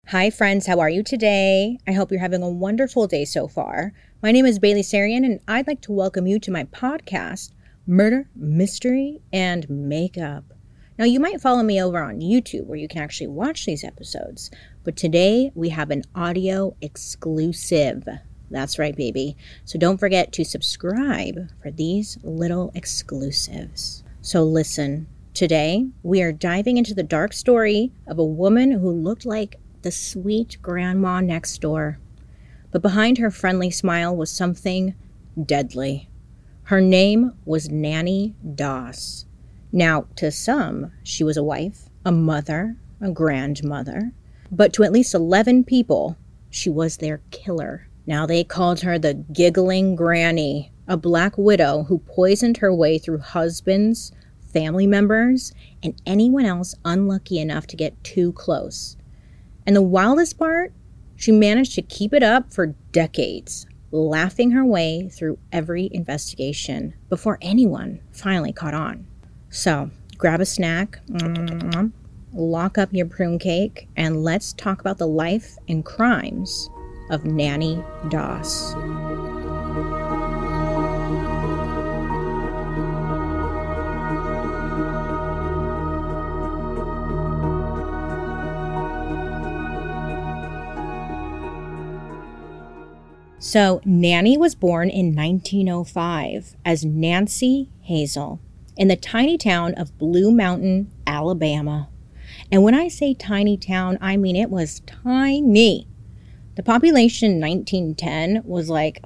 Hi, friends. How are you today? I hope you're having a wonderful day so far. My name is Bailey Sarian, and I'd like to welcome you to my podcast, Murder, Mystery, and Makeup. Now, you might follow me over on YouTube where you can actually watch these episodes, but today we have an audio exclusive. That's right, baby. So don't forget to subscribe for these little exclusives. So listen, today we are diving into the dark story of a woman who looked like the sweet grandma next door. But behind her friendly smile was something deadly. Her name was Nanny Doss. Now, to some, she was a wife, a mother, a grandmother. But to at least 11 people, she was their killer. Now, they called her the Giggling Granny, a black widow who poisoned her way through husbands, family members, and anyone else unlucky enough to get too close. And the wildest part, she managed to keep it up for decades, laughing her way through every investigation before anyone finally caught on. So, grab a snack, lock up your prune cake, and let's talk about the life and crimes of Nanny Doss. So, Nanny was born in 1905 as Nancy Hazel in the tiny town of Blue Mountain, Alabama. And when I say tiny town, I mean it was tiny. The population in 1910 was like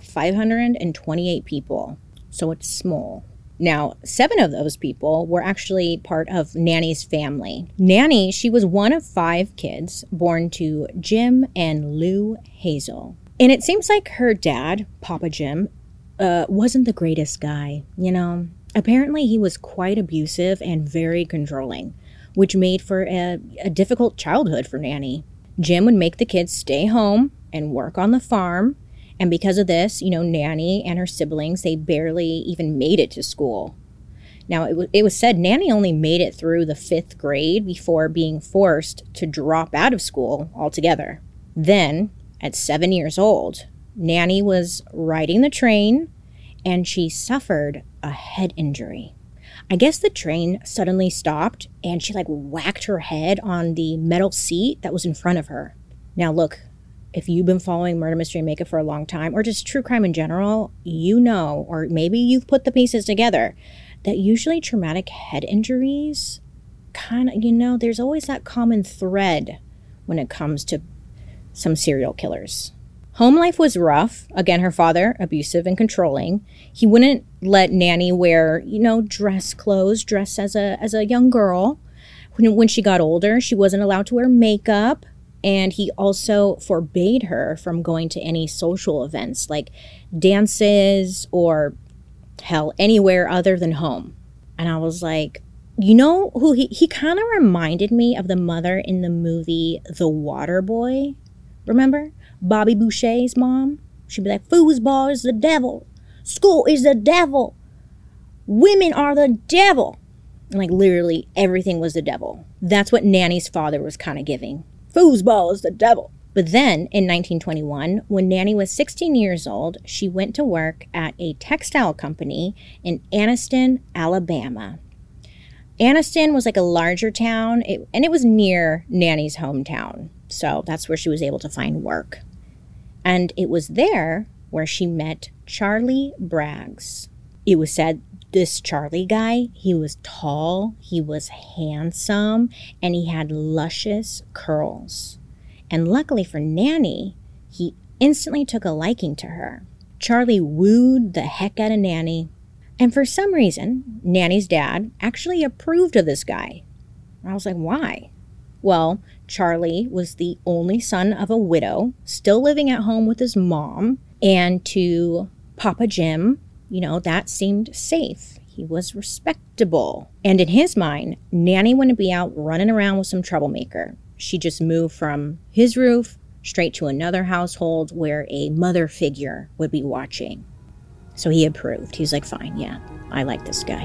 528 people, so it's small. Now, 7 of those people were actually part of Nanny's family. Nanny, she was one of 5 kids born to Jim and Lou Hazel. And it seems like her dad, Papa Jim, wasn't the greatest guy, Apparently, he was quite abusive and very controlling, which made for a difficult childhood for Nanny. Jim would make the kids stay home and work on the farm. And because of this, Nanny and her siblings, they barely even made it to school. Now, it was said Nanny only made it through the 5th grade before being forced to drop out of school altogether. Then, at 7 years old, Nanny was riding the train and she suffered a head injury. I guess the train suddenly stopped and she whacked her head on the metal seat that was in front of her. Now look, if you've been following Murder, Mystery, and Makeup for a long time, or just true crime in general, or maybe you've put the pieces together, that usually traumatic head injuries there's always that common thread when it comes to some serial killers. Home life was rough. Again, her father, abusive and controlling. He wouldn't let Nanny wear, dress as a young girl. When she got older, she wasn't allowed to wear makeup. And he also forbade her from going to any social events like dances or, hell, anywhere other than home. And I was like, who he kind of reminded me of the mother in the movie The Waterboy. Remember? Bobby Boucher's mom? She'd be like, foosball is the devil. School is the devil. Women are the devil. And literally everything was the devil. That's what Nanny's father was kind of giving. Foosball is the devil. But then in 1921, when Nanny was 16 years old, she went to work at a textile company in Anniston, Alabama. Anniston was a larger town, and it was near Nanny's hometown. So that's where she was able to find work. And it was there where she met Charlie Braggs. It was said this Charlie guy, he was tall, he was handsome, and he had luscious curls. And luckily for Nanny, he instantly took a liking to her. Charlie wooed the heck out of Nanny. And for some reason, Nanny's dad actually approved of this guy. I was like, why? Well, Charlie was the only son of a widow, still living at home with his mom. And to Papa Jim, that seemed safe. He was respectable. And in his mind, Nanny wouldn't be out running around with some troublemaker. She just moved from his roof straight to another household where a mother figure would be watching. So he approved. He's like, fine, yeah, I like this guy.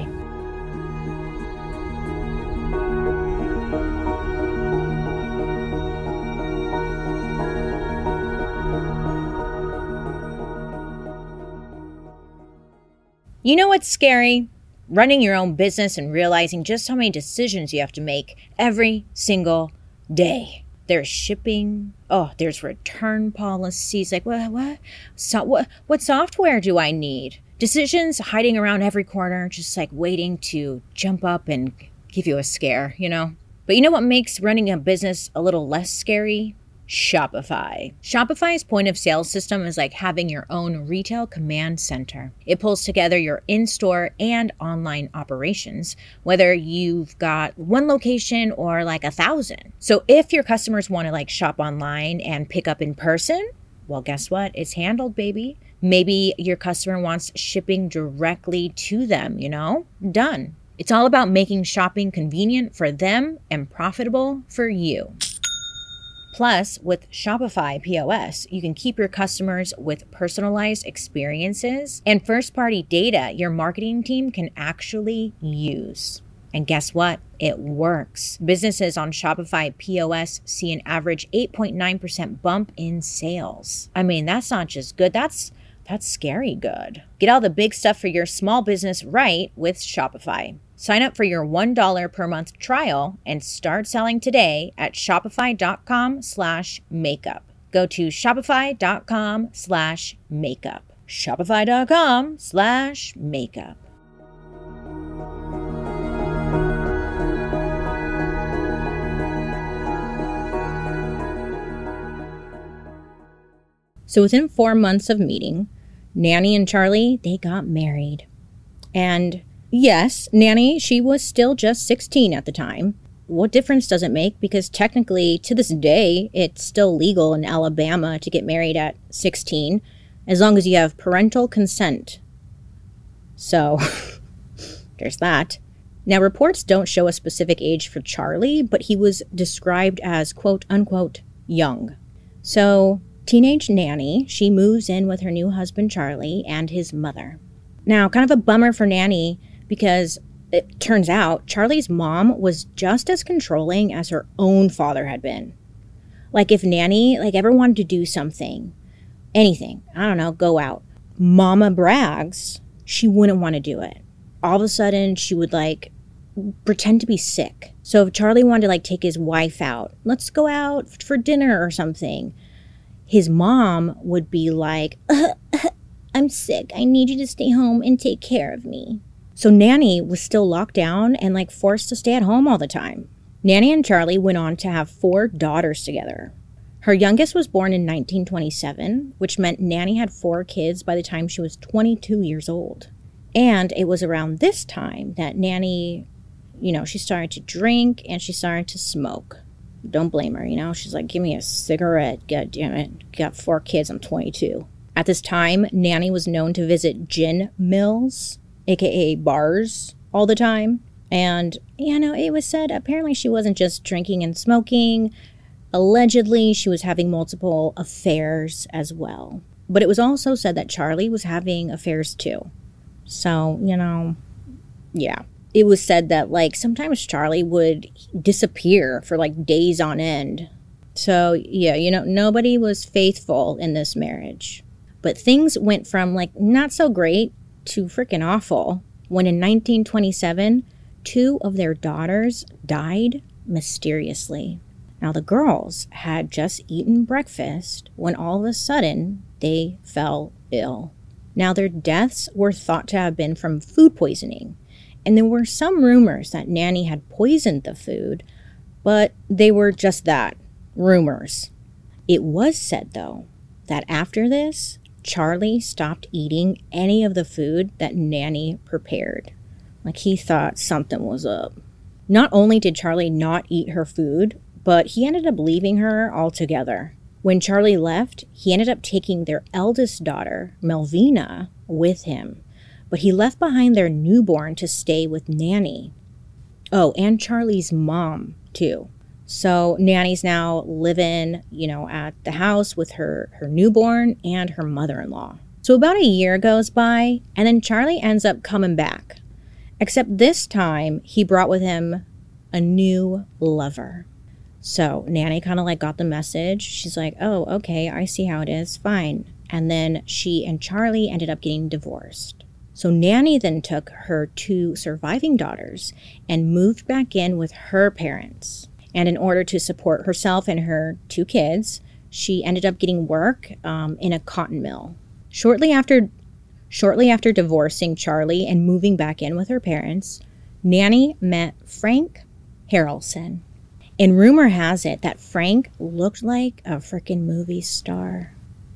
You know what's scary? Running your own business and realizing just how many decisions you have to make every single day. There's shipping. Oh, there's return policies. Like, what? So, what software do I need? Decisions hiding around every corner, just like waiting to jump up and give you a scare, you know? But you know what makes running a business a little less scary? Shopify. Shopify's point of sale system is like having your own retail command center. It pulls together your in-store and online operations, whether you've got one location or like 1,000. So if your customers want to like shop online and pick up in person, well, guess what? It's handled, baby. Maybe your customer wants shipping directly to them, you know? Done. It's all about making shopping convenient for them and profitable for you. Plus, with Shopify POS, you can keep your customers with personalized experiences and first-party data your marketing team can actually use. And guess what? It works. Businesses on Shopify POS see an average 8.9% bump in sales. I mean, that's not just good. That's scary good. Get all the big stuff for your small business right with Shopify. Sign up for your $1 per month trial and start selling today at shopify.com/makeup. Go to shopify.com/makeup. Shopify.com/makeup. So within 4 months of meeting, Nanny and Charlie, they got married. And yes, Nanny, she was still just 16 at the time. What difference does it make? Because technically, to this day, it's still legal in Alabama to get married at 16, as long as you have parental consent. So, there's that. Now, reports don't show a specific age for Charlie, but he was described as quote-unquote young. So, teenage Nanny, she moves in with her new husband, Charlie, and his mother. Now, kind of a bummer for Nanny, because it turns out Charlie's mom was just as controlling as her own father had been. Like if Nanny ever wanted to do something, anything, I don't know, go out, Mama brags, she wouldn't want to do it. All of a sudden she would pretend to be sick. So if Charlie wanted to take his wife out, let's go out for dinner or something, his mom would be like, I'm sick. I need you to stay home and take care of me. So Nanny was still locked down and forced to stay at home all the time. Nanny and Charlie went on to have 4 daughters together. Her youngest was born in 1927, which meant Nanny had 4 kids by the time she was 22 years old. And it was around this time that Nanny, she started to drink and she started to smoke. Don't blame her, she's like, give me a cigarette, god damn it. Got 4 kids, I'm 22. At this time, Nanny was known to visit gin mills, aka bars, all the time. And, it was said apparently she wasn't just drinking and smoking. Allegedly, she was having multiple affairs as well. But it was also said that Charlie was having affairs too. So, yeah. It was said that, sometimes Charlie would disappear for, days on end. So, yeah, nobody was faithful in this marriage. But things went from, not so great to freaking awful when in 1927, 2 of their daughters died mysteriously. Now, the girls had just eaten breakfast when all of a sudden they fell ill. Now, their deaths were thought to have been from food poisoning, and there were some rumors that Nanny had poisoned the food, but they were just that, rumors. It was said, though, that after this, Charlie stopped eating any of the food that Nanny prepared. He thought something was up. Not only did Charlie not eat her food, but he ended up leaving her altogether. When Charlie left, he ended up taking their eldest daughter, Melvina, with him. But he left behind their newborn to stay with Nanny. Oh, and Charlie's mom, too. So Nanny's now living, at the house with her newborn and her mother-in-law. So about a year goes by, and then Charlie ends up coming back. Except this time, he brought with him a new lover. So Nanny kind of got the message. She's like, oh, okay, I see how it is. Fine. And then she and Charlie ended up getting divorced. So Nanny then took her 2 surviving daughters and moved back in with her parents. And in order to support herself and her 2 kids, she ended up getting work in a cotton mill. Shortly after divorcing Charlie and moving back in with her parents, Nanny met Frank Harrelson. And rumor has it that Frank looked like a freaking movie star.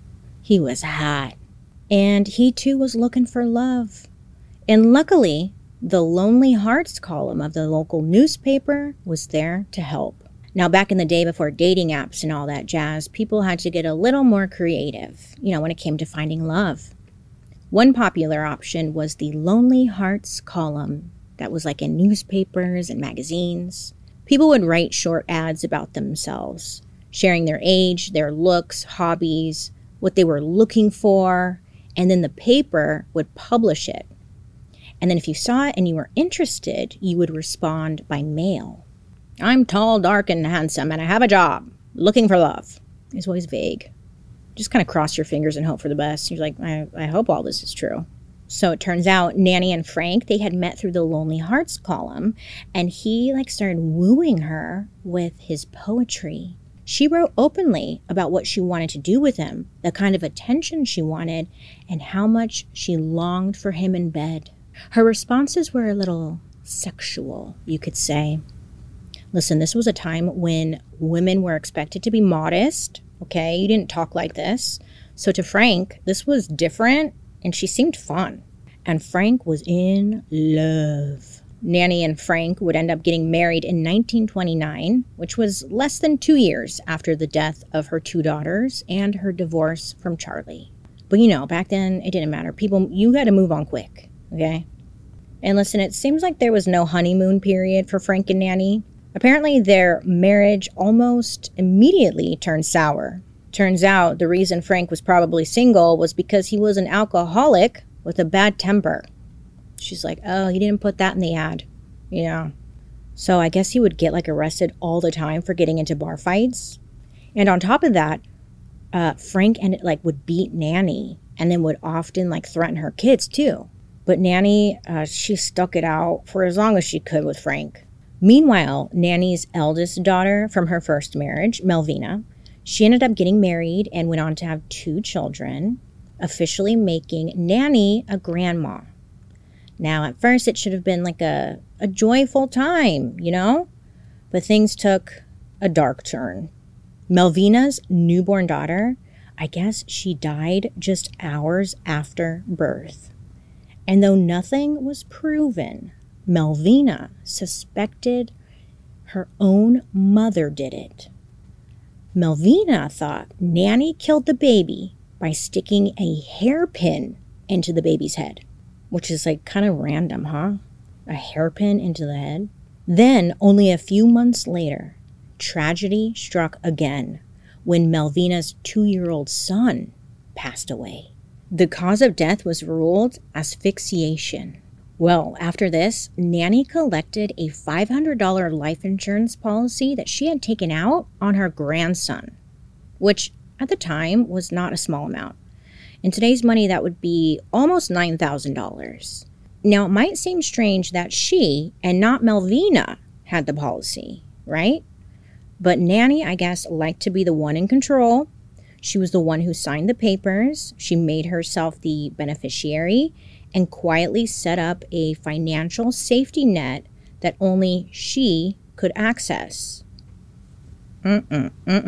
He was hot. And he too was looking for love. And luckily, the Lonely Hearts column of the local newspaper was there to help. Now, back in the day before dating apps and all that jazz, people had to get a little more creative, when it came to finding love. One popular option was the Lonely Hearts column that was like in newspapers and magazines. People would write short ads about themselves, sharing their age, their looks, hobbies, what they were looking for, and then the paper would publish it. And then if you saw it and you were interested, you would respond by mail. I'm tall, dark, and handsome, and I have a job. Looking for love. It's always vague. Just kind of cross your fingers and hope for the best. You're like, I hope all this is true. So it turns out Nanny and Frank, they had met through the Lonely Hearts column, and he started wooing her with his poetry. She wrote openly about what she wanted to do with him, the kind of attention she wanted, and how much she longed for him in bed. Her responses were a little sexual, you could say. Listen, this was a time when women were expected to be modest, okay? You didn't talk like this. So to Frank, this was different, and she seemed fun. And Frank was in love. Nanny and Frank would end up getting married in 1929, which was less than 2 years after the death of her 2 daughters and her divorce from Charlie. But back then, it didn't matter. You had to move on quick, okay? And listen, it seems like there was no honeymoon period for Frank and Nanny. Apparently, their marriage almost immediately turned sour. Turns out the reason Frank was probably single was because he was an alcoholic with a bad temper. She's like, oh, he didn't put that in the ad. Yeah. So I guess he would get arrested all the time for getting into bar fights. And on top of that, Frank would beat Nanny and then would often threaten her kids too. But Nanny, she stuck it out for as long as she could with Frank. Meanwhile, Nanny's eldest daughter from her first marriage, Melvina, she ended up getting married and went on to have 2 children, officially making Nanny a grandma. Now, at first, it should have been a joyful time, But things took a dark turn. Melvina's newborn daughter, I guess she died just hours after birth. And though nothing was proven, Melvina suspected her own mother did it. Melvina thought Nanny killed the baby by sticking a hairpin into the baby's head, which is kind of random, huh? A hairpin into the head. Then, only a few months later, tragedy struck again when Melvina's 2-year-old son passed away. The cause of death was ruled asphyxiation. Well, after this, Nanny collected a $500 life insurance policy that she had taken out on her grandson, which at the time was not a small amount. In today's money, that would be almost $9,000. Now, it might seem strange that she and not Melvina had the policy, right? But Nanny, I guess, liked to be the one in control. She was the one who signed the papers. She made herself the beneficiary and quietly set up a financial safety net that only she could access. Now,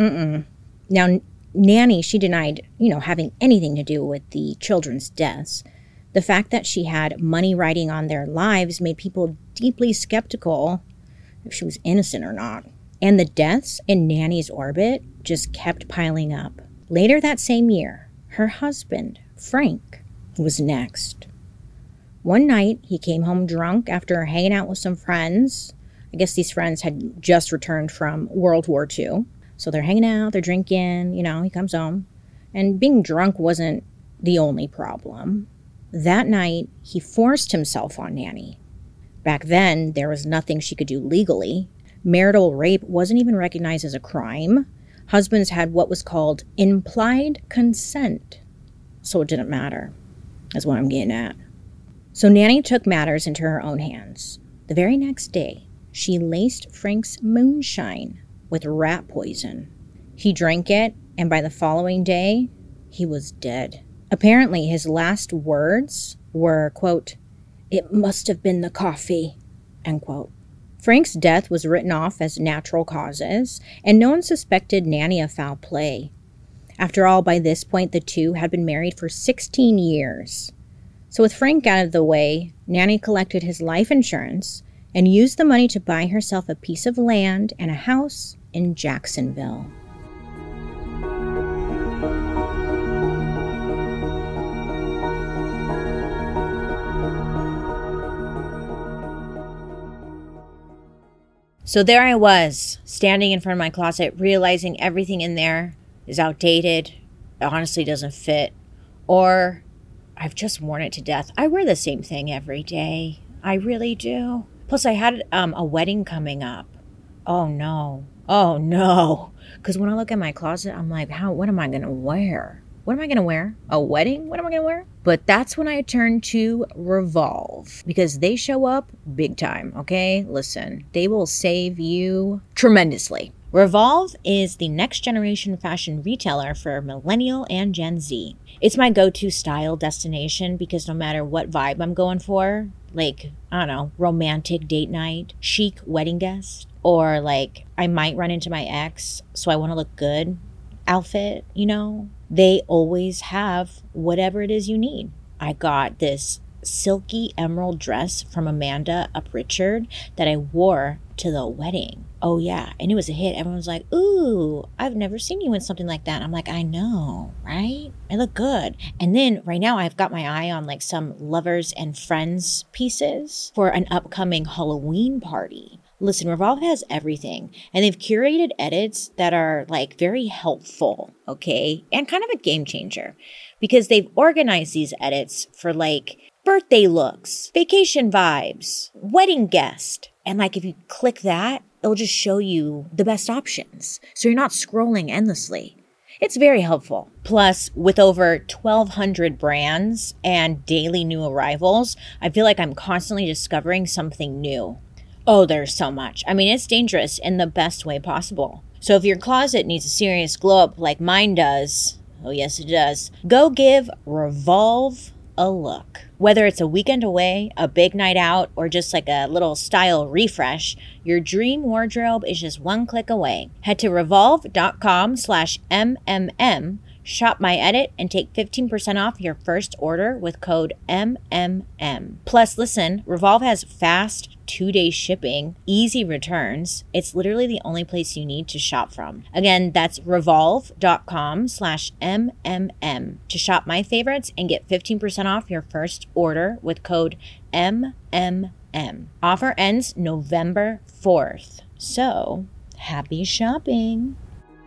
Nanny, she denied, having anything to do with the children's deaths. The fact that she had money riding on their lives made people deeply skeptical if she was innocent or not. And the deaths in Nanny's orbit just kept piling up. Later that same year, her husband, Frank, was next. One night, he came home drunk after hanging out with some friends. I guess these friends had just returned from World War II. So they're hanging out, they're drinking, he comes home. And being drunk wasn't the only problem. That night, he forced himself on Nanny. Back then, there was nothing she could do legally. Marital rape wasn't even recognized as a crime. Husbands had what was called implied consent. So it didn't matter, is what I'm getting at. So Nanny took matters into her own hands. The very next day, she laced Frank's moonshine with rat poison. He drank it, and by the following day, he was dead. Apparently, his last words were, quote, "It must have been the coffee," end quote. Frank's death was written off as natural causes, and no one suspected Nanny of foul play. After all, by this point, the two had been married for 16 years. So with Frank out of the way, Nanny collected his life insurance and used the money to buy herself a piece of land and a house in Jacksonville. So there I was, standing in front of my closet, realizing everything in there is outdated, it honestly doesn't fit, or I've just worn it to death. I wear the same thing every day. I really do. Plus, I had a wedding coming up. Oh, no. Oh, no. Because when I look at my closet, I'm like, what am I going to wear? What am I going to wear? A wedding? What am I going to wear? But that's when I turn to Revolve, because they show up big time, okay? Listen, they will save you tremendously. Revolve is the next generation fashion retailer for Millennial and Gen Z. It's my go-to style destination because no matter what vibe I'm going for, like, I don't know, romantic date night, chic wedding guest, or like I might run into my ex, so I want to look good outfit, you know, they always have whatever it is you need. I got this silky emerald dress from Amanda Upritchard that I wore to the wedding. Oh yeah, and it was a hit. Everyone was like, ooh, I've never seen you in something like that. I'm like, I know, right? I look good. And then right now I've got my eye on like some lovers and friends pieces for an upcoming Halloween party. Listen, Revolve has everything, and they've curated edits that are like very helpful, okay? And kind of a game changer because they've organized these edits for like birthday looks, vacation vibes, wedding guest. And like if you click that, it'll just show you the best options. So you're not scrolling endlessly. It's very helpful. Plus, with over 1,200 brands and daily new arrivals, I feel like I'm constantly discovering something new. Oh, there's so much. I mean, it's dangerous in the best way possible. So if your closet needs a serious glow up like mine does, oh yes it does, go give Revolve a look. Whether it's a weekend away, a big night out, or just like a little style refresh, your dream wardrobe is just one click away. Head to revolve.com/MMM, shop my edit, and take 15% off your first order with code MMM. Plus, listen, Revolve has fast 2-day shipping, easy returns. It's literally the only place you need to shop from. Again, that's revolve.com/MMM to shop my favorites and get 15% off your first order with code MMM. Offer ends November 4th. So, happy shopping.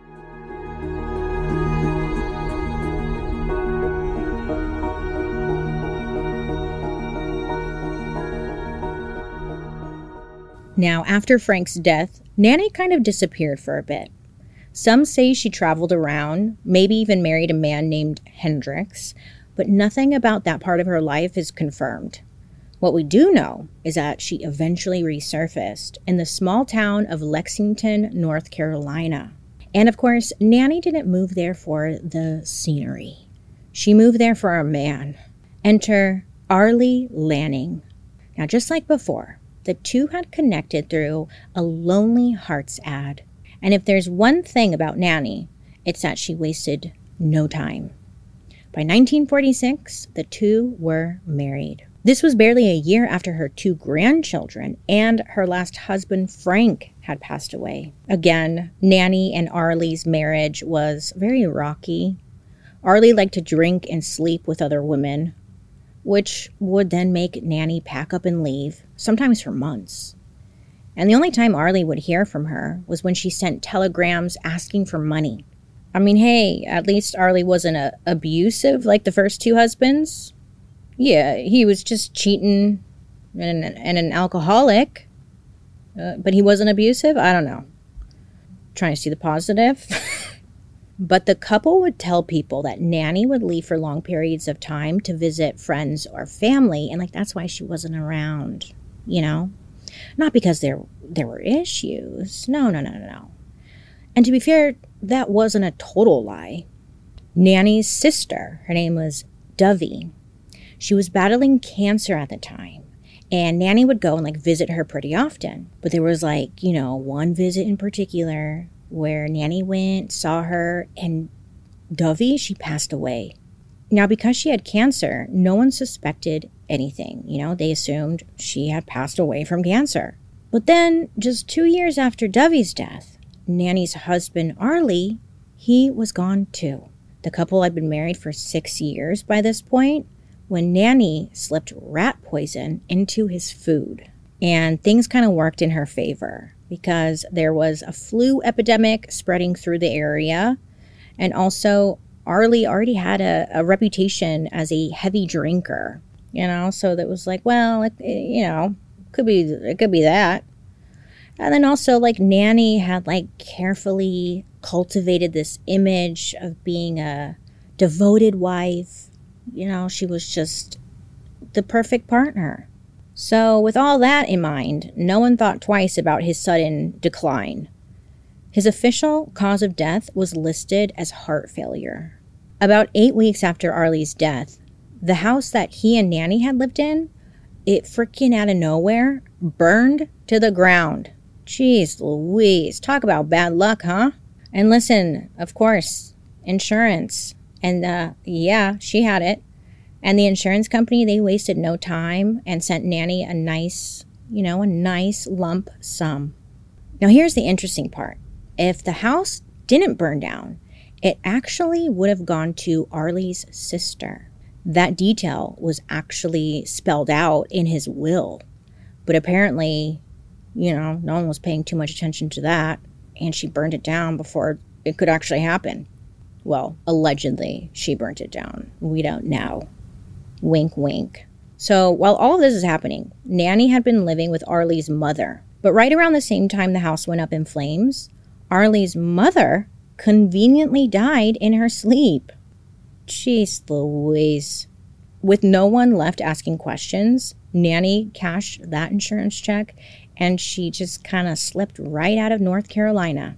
Now, after Frank's death, Nanny kind of disappeared for a bit. Some say she traveled around, maybe even married a man named Hendricks, but nothing about that part of her life is confirmed. What we do know is that she eventually resurfaced in the small town of Lexington, North Carolina. And of course, Nanny didn't move there for the scenery. She moved there for a man. Enter Arlie Lanning. Now, just like before, the two had connected through a Lonely Hearts ad. And if there's one thing about Nanny, it's that she wasted no time. By 1946, the two were married. This was barely a year after her 2 grandchildren and her last husband, Frank, had passed away. Again, Nanny and Arlie's marriage was very rocky. Arlie liked to drink and sleep with other women, which would then make Nanny pack up and leave, sometimes for months. And the only time Arlie would hear from her was when she sent telegrams asking for money. I mean, hey, at least Arlie wasn't abusive like the first 2 husbands. Yeah, he was just cheating and an alcoholic. But he wasn't abusive? I don't know. Trying to see the positive. But the couple would tell people that Nanny would leave for long periods of time to visit friends or family, and that's why she wasn't around, Not because there were issues. No. And to be fair, that wasn't a total lie. Nanny's sister, her name was Dovey. She was battling cancer at the time, and Nanny would go and visit her pretty often. But there was one visit in particular where Nanny went, saw her, and Dovey, she passed away. Now, because she had cancer, no one suspected anything. They assumed she had passed away from cancer. But then, just 2 years after Dovey's death, Nanny's husband, Arlie, he was gone too. The couple had been married for 6 years by this point when Nanny slipped rat poison into his food. And things kind of worked in her favor because there was a flu epidemic spreading through the area. And also, Arlie already had a reputation as a heavy drinker, so that was could be that. And then also, Nanny had, carefully cultivated this image of being a devoted wife. She was just the perfect partner. So with all that in mind, no one thought twice about his sudden decline. His official cause of death was listed as heart failure. About 8 weeks after Arlie's death, the house that he and Nanny had lived in, it freaking out of nowhere burned to the ground. Jeez Louise, talk about bad luck, huh? And listen, of course, insurance. And yeah, she had it. And the insurance company, they wasted no time and sent Nanny a nice lump sum. Now here's the interesting part. If the house didn't burn down, it actually would have gone to Arlie's sister. That detail was actually spelled out in his will. But apparently, no one was paying too much attention to that, and she burned it down before it could actually happen. Well, allegedly, she burnt it down. We don't know. Wink, wink. So while all of this is happening, Nanny had been living with Arlie's mother. But right around the same time the house went up in flames, Arlie's mother conveniently died in her sleep. Jeez Louise. With no one left asking questions, Nanny cashed that insurance check and she just kind of slipped right out of North Carolina.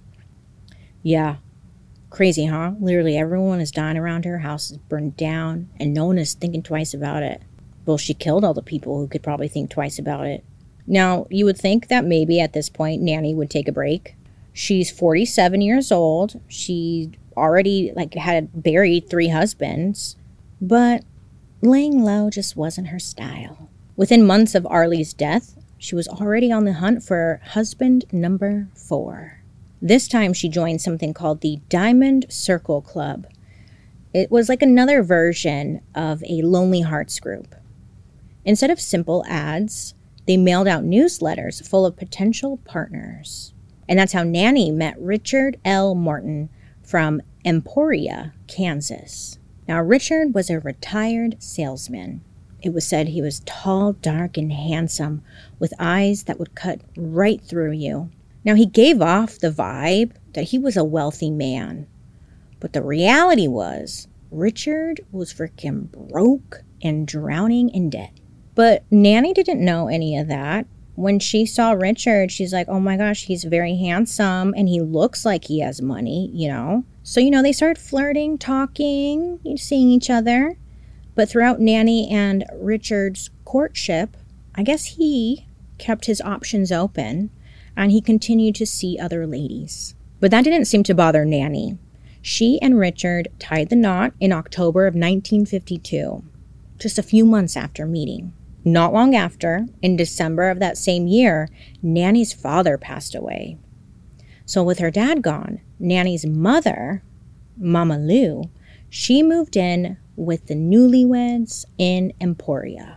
Yeah. Crazy, huh? Literally everyone is dying around her, house is burned down, and no one is thinking twice about it. Well, she killed all the people who could probably think twice about it. Now, you would think that maybe at this point Nanny would take a break. She's 47 years old. She already had buried 3 husbands. But laying low just wasn't her style. Within months of Arlie's death, she was already on the hunt for husband number 4. This time she joined something called the Diamond Circle Club. It was another version of a Lonely Hearts group. Instead of simple ads, they mailed out newsletters full of potential partners. And that's how Nanny met Richard L. Martin from Emporia, Kansas. Now, Richard was a retired salesman. It was said he was tall, dark, and handsome, with eyes that would cut right through you. Now, he gave off the vibe that he was a wealthy man. But the reality was, Richard was freaking broke and drowning in debt. But Nanny didn't know any of that. When she saw Richard, she's like, oh my gosh, he's very handsome and he looks like he has money, So, they started flirting, talking, seeing each other. But throughout Nanny and Richard's courtship, I guess he kept his options open. And he continued to see other ladies. But that didn't seem to bother Nanny. She and Richard tied the knot in October of 1952, just a few months after meeting. Not long after, in December of that same year, Nanny's father passed away. So with her dad gone, Nanny's mother, Mama Lou, she moved in with the newlyweds in Emporia.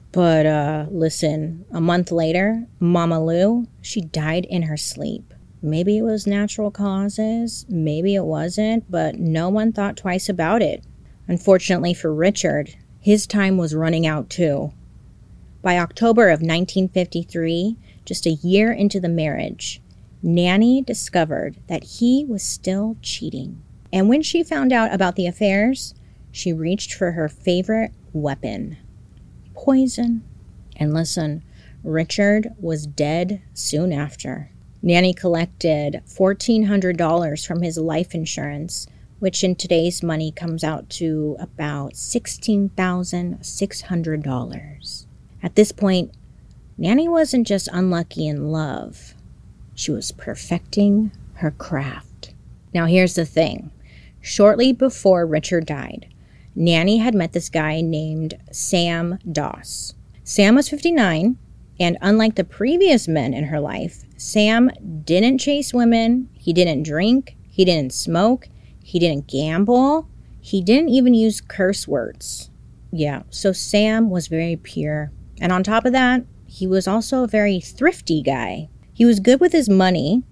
But listen, a month later, Mama Lou, she died in her sleep. Maybe it was natural causes, maybe it wasn't, but no one thought twice about it. Unfortunately for Richard, his time was running out too. By October of 1953, just a year into the marriage, Nanny discovered that he was still cheating. And when she found out about the affairs, she reached for her favorite weapon, poison. And listen, Richard was dead soon after. Nanny collected $1,400 from his life insurance, which in today's money comes out to about $16,600. At this point, Nanny wasn't just unlucky in love. She was perfecting her craft. Now here's the thing. Shortly before Richard died, Nanny had met this guy named Sam Doss. Sam was 59, and unlike the previous men in her life, Sam didn't chase women, he didn't drink, he didn't smoke, he didn't gamble, he didn't even use curse words. Yeah, so Sam was very pure. And on top of that, he was also a very thrifty guy. He was good with his money,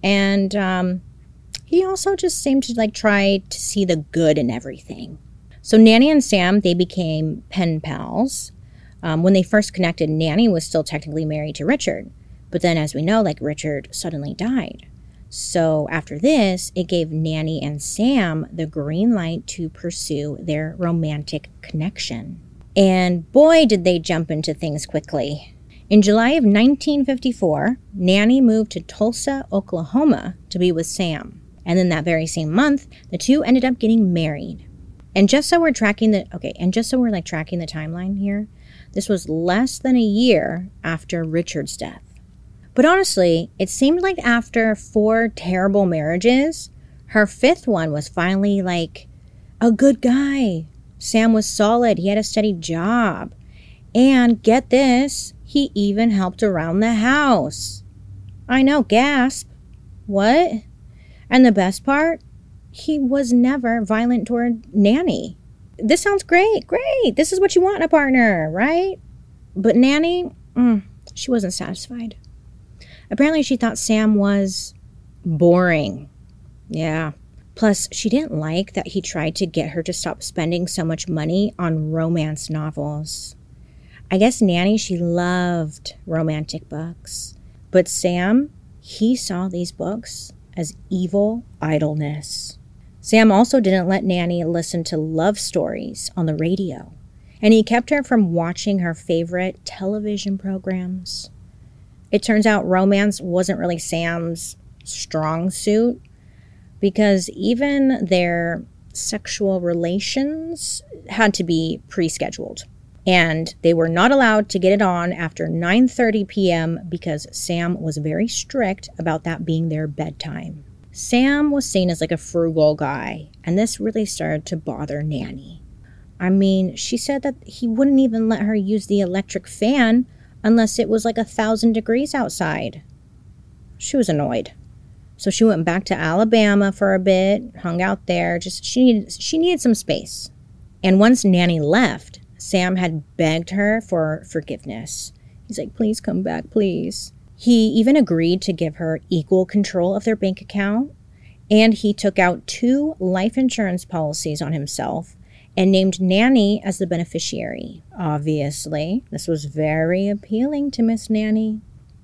and he also just seemed to try to see the good in everything. So Nanny and Sam, they became pen pals. When they first connected, Nanny was still technically married to Richard. But then, as we know, Richard suddenly died. So after this, it gave Nanny and Sam the green light to pursue their romantic connection. And boy, did they jump into things quickly. In July of 1954, Nanny moved to Tulsa, Oklahoma to be with Sam. And then that very same month, the two ended up getting married. And just so we're tracking the timeline here, this was less than a year after Richard's death. But honestly, it seemed like after 4 terrible marriages, her 5th one was finally a good guy. Sam was solid. He had a steady job. And get this, he even helped around the house. I know, gasp. What? And the best part, he was never violent toward Nanny. This sounds great. This is what you want in a partner, right? But Nanny, she wasn't satisfied. Apparently, she thought Sam was boring. Yeah. Plus, she didn't like that he tried to get her to stop spending so much money on romance novels. I guess Nanny, she loved romantic books. But Sam, he saw these books as evil idleness. Sam also didn't let Nanny listen to love stories on the radio. And he kept her from watching her favorite television programs. It turns out romance wasn't really Sam's strong suit, because even their sexual relations had to be pre-scheduled. And they were not allowed to get it on after 9:30 p.m. because Sam was very strict about that being their bedtime. Sam was seen as a frugal guy, and this really started to bother Nanny. I mean, she said that he wouldn't even let her use the electric fan unless it was 1,000 degrees outside. She was annoyed. So she went back to Alabama for a bit, hung out there. She needed some space. And once Nanny left, Sam had begged her for forgiveness. He's like, please come back, please. He even agreed to give her equal control of their bank account. And he took out 2 life insurance policies on himself and named Nanny as the beneficiary. Obviously, this was very appealing to Miss Nanny.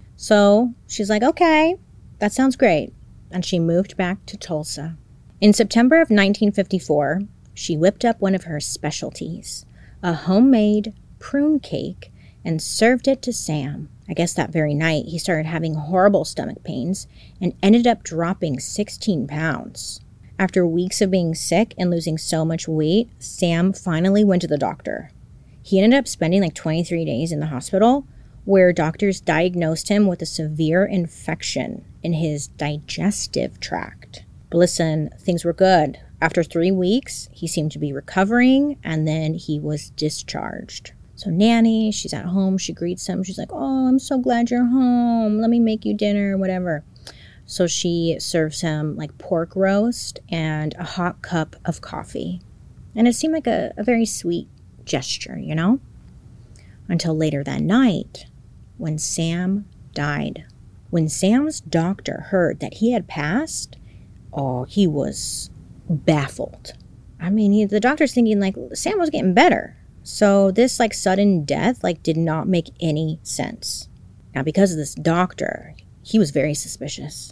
So she's like, okay, that sounds great. And she moved back to Tulsa. In September of 1954, she whipped up one of her specialties, a homemade prune cake, and served it to Sam. I guess that very night, he started having horrible stomach pains and ended up dropping 16 pounds. After weeks of being sick and losing so much weight, Sam finally went to the doctor. He ended up spending 23 days in the hospital, where doctors diagnosed him with a severe infection in his digestive tract. But listen, things were good. After 3 weeks, he seemed to be recovering, and then he was discharged. So Nanny, she's at home, she greets him. She's like, oh, I'm so glad you're home. Let me make you dinner, whatever. So she serves him pork roast and a hot cup of coffee. And it seemed like a very sweet gesture, you know? Until later that night, when Sam died. When Sam's doctor heard that he had passed, he was baffled. I mean, the doctor's thinking Sam was getting better. So this sudden death did not make any sense. Now, because of this doctor, he was very suspicious.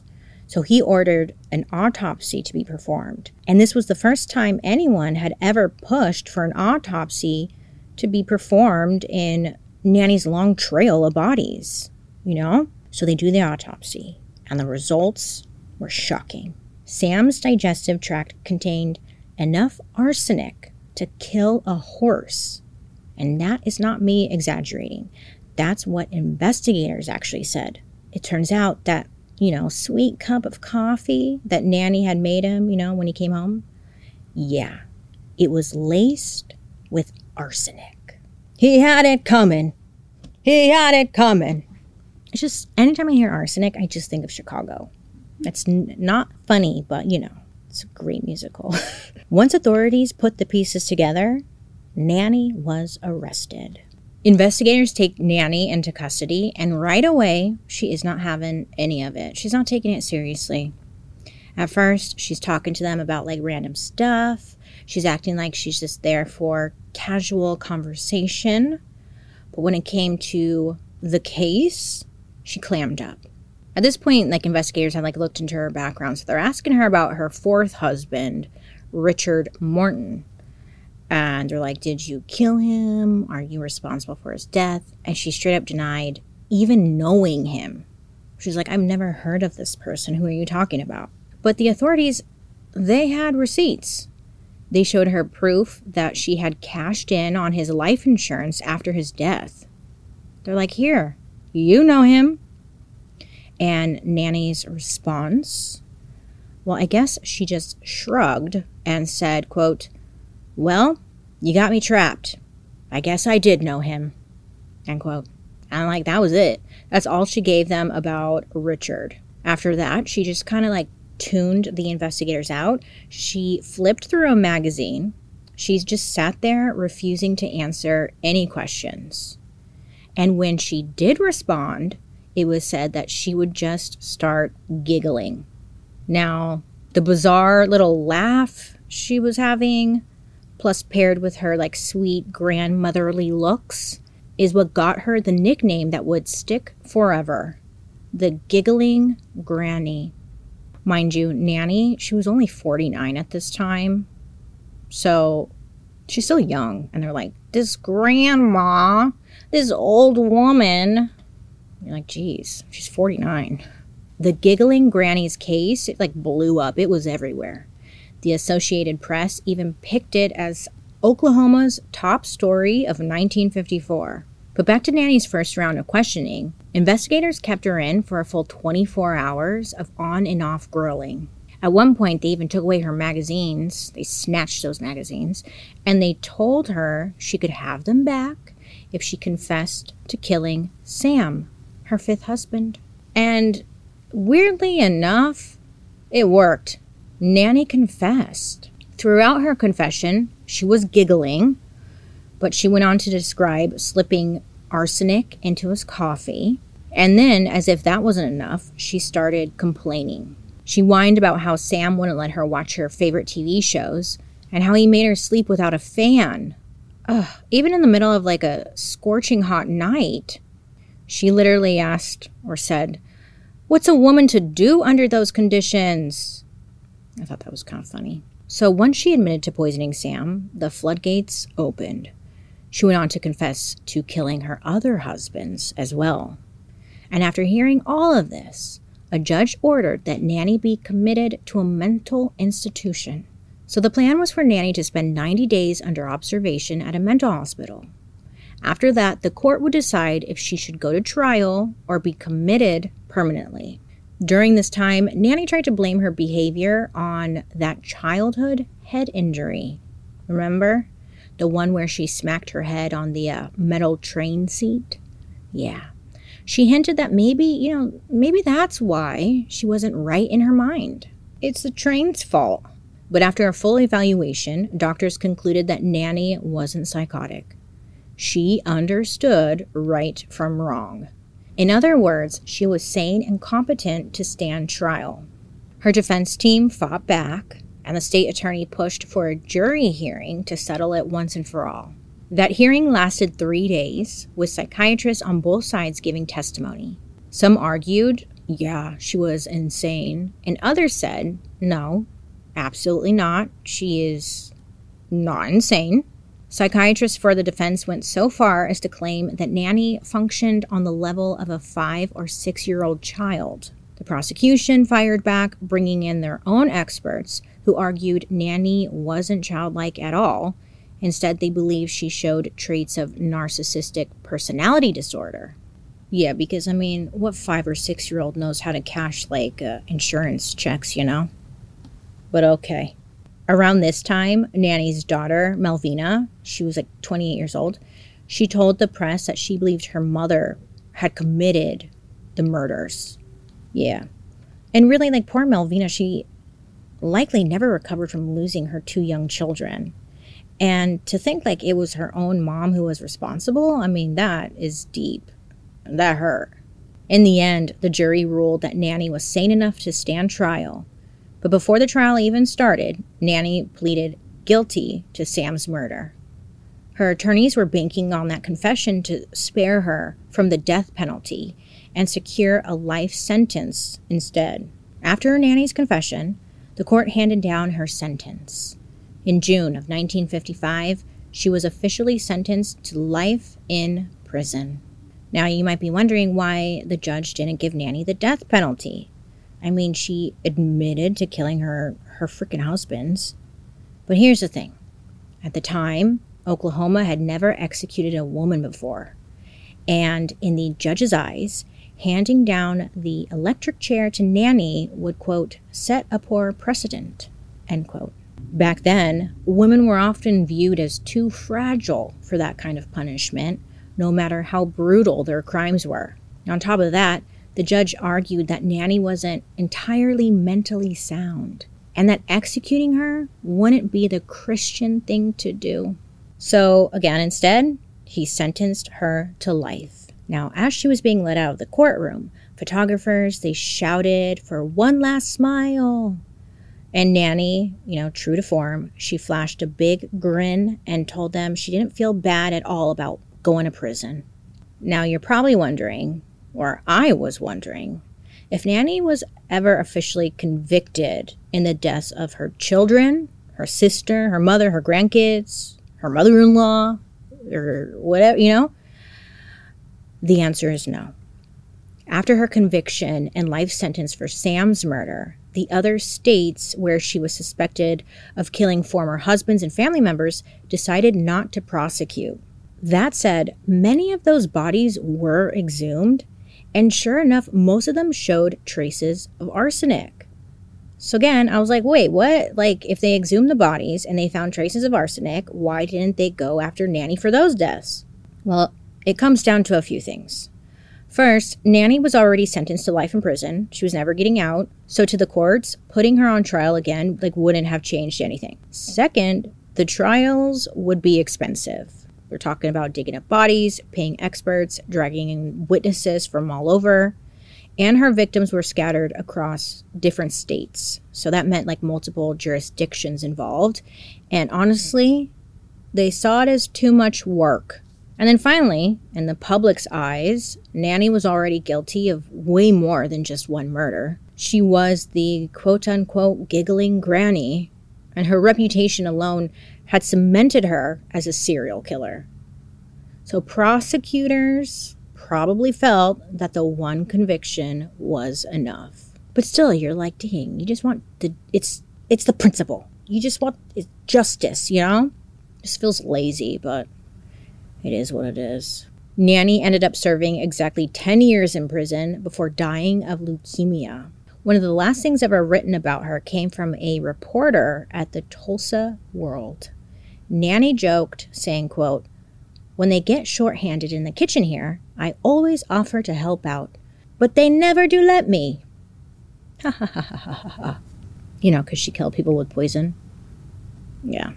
So he ordered an autopsy to be performed. And this was the first time anyone had ever pushed for an autopsy to be performed in Nanny's long trail of bodies, So they do the autopsy, and the results were shocking. Sam's digestive tract contained enough arsenic to kill a horse. And that is not me exaggerating. That's what investigators actually said. It turns out that, sweet cup of coffee that Nanny had made him, when he came home, yeah, it was laced with arsenic. He had it coming. He had it coming. It's just, anytime I hear arsenic, I just think of Chicago. It's not funny, but, it's a great musical. Once authorities put the pieces together, Nanny was arrested. Investigators take Nanny into custody, and right away, she is not having any of it. She's not taking it seriously. At first, she's talking to them about random stuff. She's acting like she's just there for casual conversation. But when it came to the case, she clammed up. At this point, investigators had looked into her background. So they're asking her about her fourth husband, Richard Morton. And they're like, did you kill him? Are you responsible for his death? And she straight up denied even knowing him. She's like, I've never heard of this person. Who are you talking about? But the authorities, they had receipts. They showed her proof that she had cashed in on his life insurance after his death. They're like, here, you know him. And Nanny's response, well, I guess she just shrugged and said, quote, well, you got me trapped. I guess I did know him, end quote. And that was it. That's all she gave them about Richard. After that, she just kind of tuned the investigators out. She flipped through a magazine. She's just sat there refusing to answer any questions. And when she did respond, it was said that she would just start giggling. Now, the bizarre little laugh she was having, plus paired with her sweet grandmotherly looks, is what got her the nickname that would stick forever, the Giggling Granny. Mind you, Nanny, she was only 49 at this time, so she's still young. And they're like, this grandma, this old woman. You're like, geez, she's 49. The Giggling Granny's case, it blew up. It was everywhere. The Associated Press even picked it as Oklahoma's top story of 1954. But back to Nanny's first round of questioning, investigators kept her in for a full 24 hours of on and off grilling. At one point, they even took away her magazines. They snatched those magazines, and they told her she could have them back if she confessed to killing Sam, her fifth husband. And weirdly enough, it worked. Nanny confessed. Throughout her confession, she was giggling, but she went on to describe slipping arsenic into his coffee. And then, as if that wasn't enough, she started complaining. She whined about how Sam wouldn't let her watch her favorite TV shows and how he made her sleep without a fan. Even in the middle of a scorching hot night, she literally asked or said, "What's a woman to do under those conditions?" I thought that was kind of funny. So once she admitted to poisoning Sam, the floodgates opened. She went on to confess to killing her other husbands as well. And after hearing all of this, a judge ordered that Nanny be committed to a mental institution. So the plan was for Nanny to spend 90 days under observation at a mental hospital. After that, the court would decide if she should go to trial or be committed permanently. During this time, Nanny tried to blame her behavior on that childhood head injury. Remember? The one where she smacked her head on the metal train seat? Yeah. She hinted that maybe that's why she wasn't right in her mind. It's the train's fault. But after a full evaluation, doctors concluded that Nanny wasn't psychotic. She understood right from wrong. In other words, she was sane and competent to stand trial. Her defense team fought back, and the state attorney pushed for a jury hearing to settle it once and for all. That hearing lasted 3 days, with psychiatrists on both sides giving testimony. Some argued yeah, she was insane. And others said, no, absolutely not. She is not insane. Psychiatrists for the defense went so far as to claim that Nanny functioned on the level of a 5 or 6-year-old child. The prosecution fired back, bringing in their own experts who argued Nanny wasn't childlike at all. Instead, they believed she showed traits of narcissistic personality disorder. Yeah, because, I mean, what 5 or 6-year-old knows how to cash, insurance checks, you know? But okay. Around this time, Nanny's daughter, Melvina, she was 28 years old, she told the press that she believed her mother had committed the murders. Yeah. And really, poor Melvina, she likely never recovered from losing her 2 young children. And to think it was her own mom who was responsible, I mean, that is deep. That hurt. In the end, the jury ruled that Nanny was sane enough to stand trial. But before the trial even started, Nanny pleaded guilty to Sam's murder. Her attorneys were banking on that confession to spare her from the death penalty and secure a life sentence instead. After Nanny's confession, the court handed down her sentence. In June of 1955, she was officially sentenced to life in prison. Now, you might be wondering why the judge didn't give Nanny the death penalty. I mean, she admitted to killing her freaking husbands. But here's the thing. At the time, Oklahoma had never executed a woman before. And in the judge's eyes, handing down the electric chair to Nanny would, quote, set a poor precedent, end quote. Back then, women were often viewed as too fragile for that kind of punishment, no matter how brutal their crimes were. On top of that, the judge argued that Nanny wasn't entirely mentally sound, and that executing her wouldn't be the Christian thing to do. So, again, instead, he sentenced her to life. Now, as she was being led out of the courtroom, photographers, they shouted for one last smile. And Nanny, true to form, she flashed a big grin and told them she didn't feel bad at all about going to prison. Now, you're probably wondering, or I was wondering, if Nanny was ever officially convicted in the deaths of her children, her sister, her mother, her grandkids, her mother-in-law, or whatever, The answer is no. After her conviction and life sentence for Sam's murder, the other states where she was suspected of killing former husbands and family members decided not to prosecute. That said, many of those bodies were exhumed, and sure enough, most of them showed traces of arsenic. So again, I was like, wait, what? If they exhumed the bodies and they found traces of arsenic, why didn't they go after Nanny for those deaths? Well, it comes down to a few things. First, Nanny was already sentenced to life in prison. She was never getting out. So to the courts, putting her on trial again, wouldn't have changed anything. Second, the trials would be expensive. We're talking about digging up bodies, paying experts, dragging in witnesses from all over. And her victims were scattered across different states. So that meant multiple jurisdictions involved. And honestly, they saw it as too much work. And then finally, in the public's eyes, Nanny was already guilty of way more than just one murder. She was the quote-unquote giggling granny, and her reputation alone had cemented her as a serial killer. So prosecutors probably felt that the one conviction was enough. But still, you're dang, you just want it's the principle. You just want justice, Just feels lazy, but it is what it is. Nanny ended up serving exactly 10 years in prison before dying of leukemia. One of the last things ever written about her came from a reporter at the Tulsa World. Nanny joked, saying, quote, "When they get shorthanded in the kitchen here, I always offer to help out, but they never do let me." Ha ha ha ha ha ha. Because she killed people with poison. Yeah.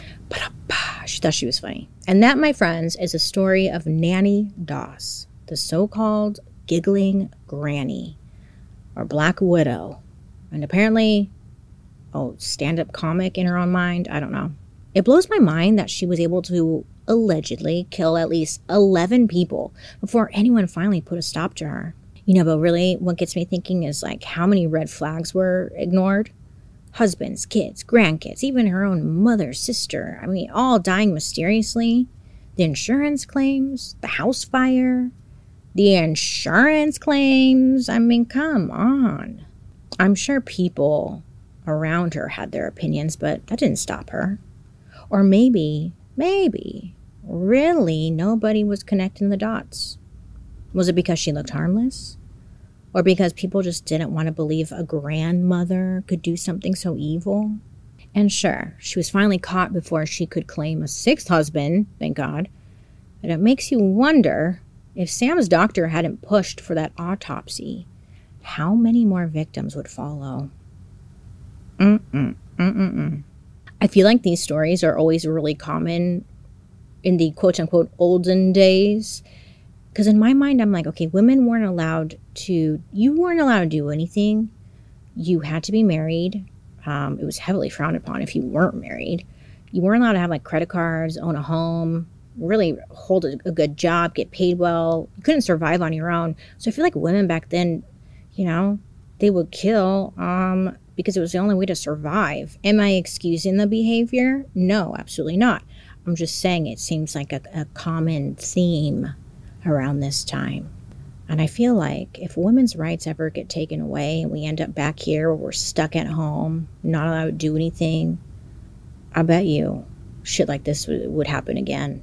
She thought she was funny. And that, my friends, is a story of Nanny Doss, the so-called giggling granny, or Black Widow. And apparently, stand-up comic in her own mind. I don't know. It blows my mind that she was able to allegedly kill at least 11 people before anyone finally put a stop to her. But really what gets me thinking is like how many red flags were ignored. Husbands, kids, grandkids, even her own mother, sister. All dying mysteriously. The insurance claims, the house fire, the insurance claims. Come on. I'm sure people around her had their opinions, but that didn't stop her. Or maybe, really nobody was connecting the dots. Was it because she looked harmless? Or because people just didn't want to believe a grandmother could do something so evil? And sure, she was finally caught before she could claim a sixth husband, thank God. But it makes you wonder, if Sam's doctor hadn't pushed for that autopsy, how many more victims would follow? I feel like these stories are always really common in the quote-unquote olden days. Because in my mind, I'm like, okay, women weren't allowed to do anything. You had to be married. It was heavily frowned upon if you weren't married. You weren't allowed to have like credit cards, own a home, really hold a good job, get paid well. You couldn't survive on your own. So I feel like women back then, they would kill because it was the only way to survive. Am I excusing the behavior? No, absolutely not. I'm just saying it seems like a common theme around this time. And I feel like if women's rights ever get taken away and we end up back here where we're stuck at home, not allowed to do anything, I bet you shit like this would happen again.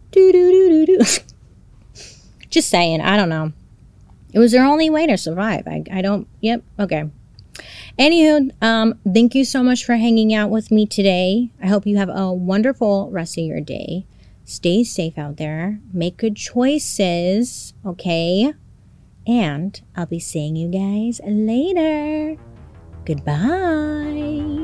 Just saying, I don't know. It was their only way to survive. Okay. Anywho, thank you so much for hanging out with me today. I hope you have a wonderful rest of your day. Stay safe out there. Make good choices, okay? And I'll be seeing you guys later. Goodbye.